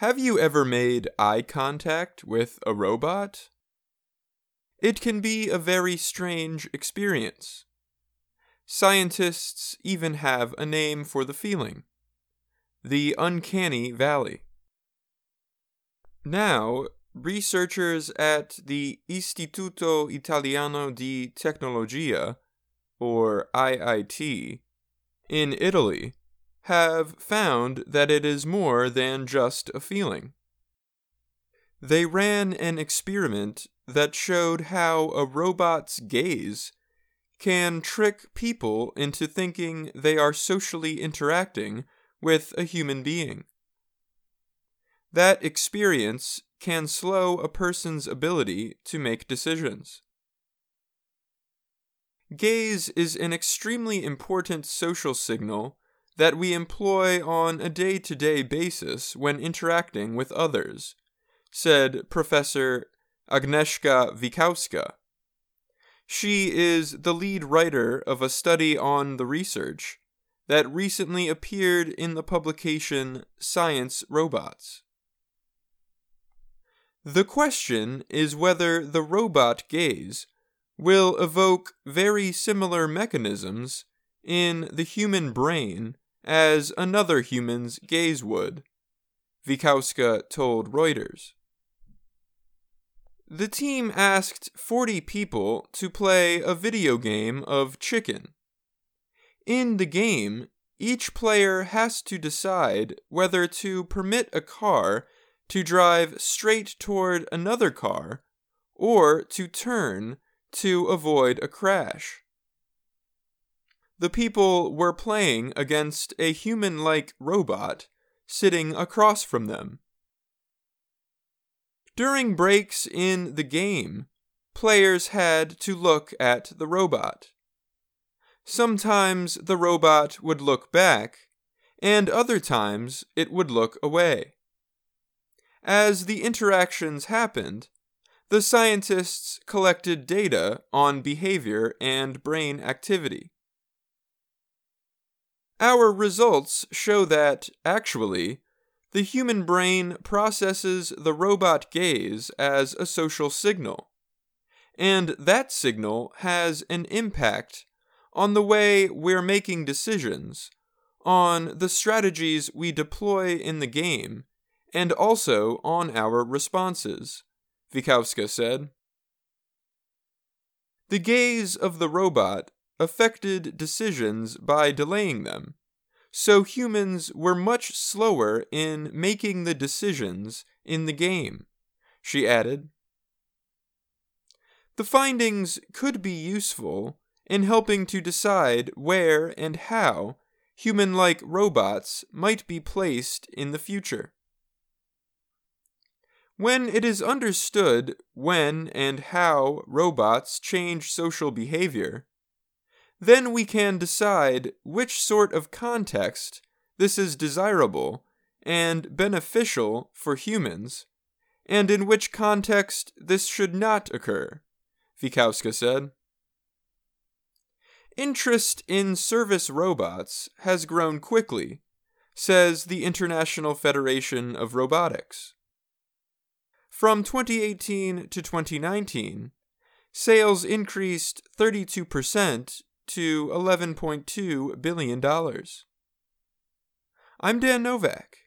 Have you ever made eye contact with a robot? It can be a very strange experience. Scientists even have a name for the feeling: the uncanny valley. Now, researchers at the Istituto Italiano di Tecnologia, or IIT, in Italy, have found that it is more than just a feeling. They ran an experiment that showed how a robot's gaze can trick people into thinking they are socially interacting with a human being. That experience can slow a person's ability to make decisions. Gaze is an extremely important social signal that we employ on a day-to-day basis when interacting with others, said Professor Agnieszka Wikowska. She is the lead writer of a study on the research that recently appeared in the publication Science Robots. The question is whether the robot gaze will evoke very similar mechanisms in the human brain as another human's gaze would, Wikowska told Reuters. The team asked 40 people to play a video game of chicken. In the game, each player has to decide whether to permit a car to drive straight toward another car or to turn to avoid a crash. The people were playing against a human-like robot sitting across from them. During breaks in the game, players had to look at the robot. Sometimes the robot would look back, and other times it would look away. As the interactions happened, the scientists collected data on behavior and brain activity. Our results show that, actually, the human brain processes the robot gaze as a social signal, and that signal has an impact on the way we're making decisions, on the strategies we deploy in the game, and also on our responses, Wikowska said. The gaze of the robot affected decisions by delaying them, so humans were much slower in making the decisions in the game, she added. The findings could be useful in helping to decide where and how human-like robots might be placed in the future. When it is understood when and how robots change social behavior, then we can decide which sort of context this is desirable and beneficial for humans, and in which context this should not occur, Wikowska said. Interest in service robots has grown quickly, says the International Federation of Robotics. From 2018 to 2019, sales increased 32% to $11.2 billion. I'm Dan Novak,